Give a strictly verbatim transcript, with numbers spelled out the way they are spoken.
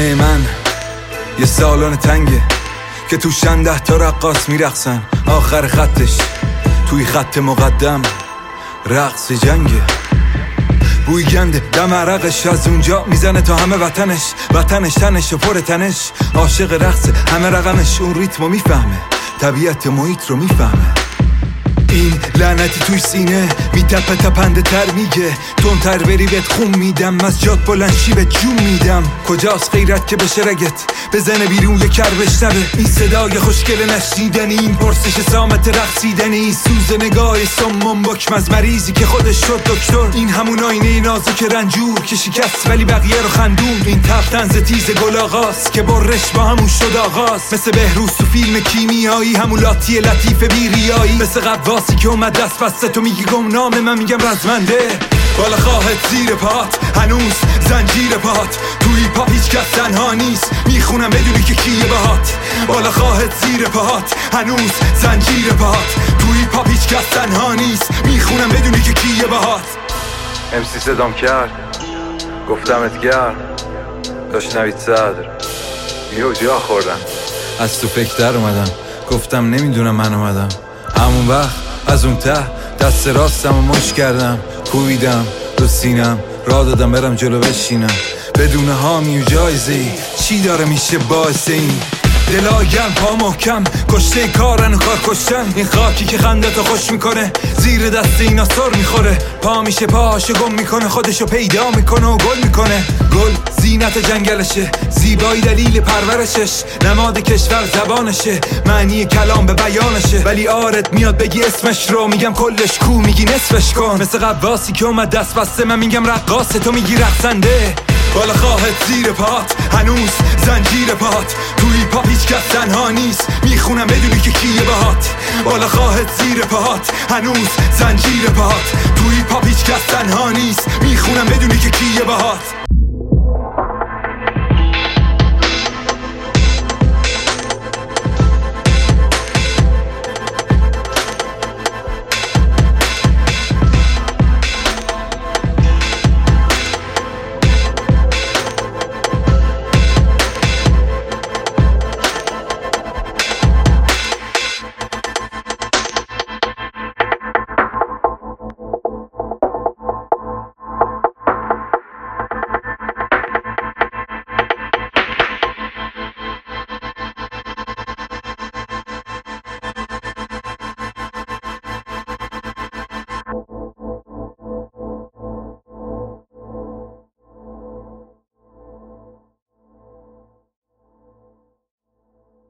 خونه من یه سالن تنگه که تو ده تا رقاص میرقصن، آخر خطش توی خط مقدم رقص جنگه. بوی گنده دم عرقش از اونجا میزنه تا همه وطنش، وطنش تنش و پر تنش، عاشق رقصه همه رقمش، اون ریتمو میفهمه، طبیعت محیط رو میفهمه. این لعنتی توی سینه میتپه تپنده تر میگه تندتر بری بهت خون میدم، از جات بلنشی به جون میدم. کجاست غیرت که بشه رگت بزنه بیرون یه کر بشنوه؟ این صدای خوشگل نشنیدنی، این پرسش سامت رقصیدنی، این سوز نگاه سمم بکم از مریضی که خودش شد دکتر. این همون آینه نازک رنجور که شکست ولی بقیه رو خندون، این تف طنز تیز گل آغاز که برش با همون شد آغاز. مثل بهروز تو فیلم کیمیایی، همون لاتی لطیف بیریایی، مثل قواسی که اومد دست بسته تو میگی گمنامه، من میگم رزمنده. بالا خواهد زیر پات هنوز زنجیر پات، توی پا هیچ کس تنها نیست، میخونم بدونی که کیه باهات. بالا خواهد زیر پات هنوز زنجیر پات، توی پا هیچ کس تنها نیست، میخونم بدونی که کیه باهات. امسی صدام کرد گفتمت گرم، داشت نوید صدر یه جا خوردم، از تو فکر در اومدم، گفتم نمیدونم من اومدم. همون وقت از اون ته دست راستم و مش کردم، کوبیدم رو سینم، راه دادم برم جلو بشینم، بدون حامی و جایزه‌ای چی داره میشه باعث این؟ دلای گرم پا محکم کشته کارن و کار کشتن، این خاکی که خندتو خوش میکنه زیر دست اینا سر میخوره، پا میشه پاهاشو گم میکنه، خودشو پیدا میکنه و گل میکنه. گل زینت جنگلشه، زیبایی دلیل پرورشش، نماد کشور زبانشه، معنی کلام به بیانشه، ولی آرت میاد بگی اسمش رو، میگم کلش کو میگی نصفش کن. مثل قواسی که اومد دست بسته، من میگم رقاصه تو میگی رقصنده. بالا خواهد زیر پات هنوز زنجیر پات، توی پا هیچ کس تنها نیست، میخونم بدونی که کیه باهات. بالا خواهد زیر پات هنوز زنجیر پات، توی پا هیچ کس تنها نیست، میخونم بدونی که کیه باهات.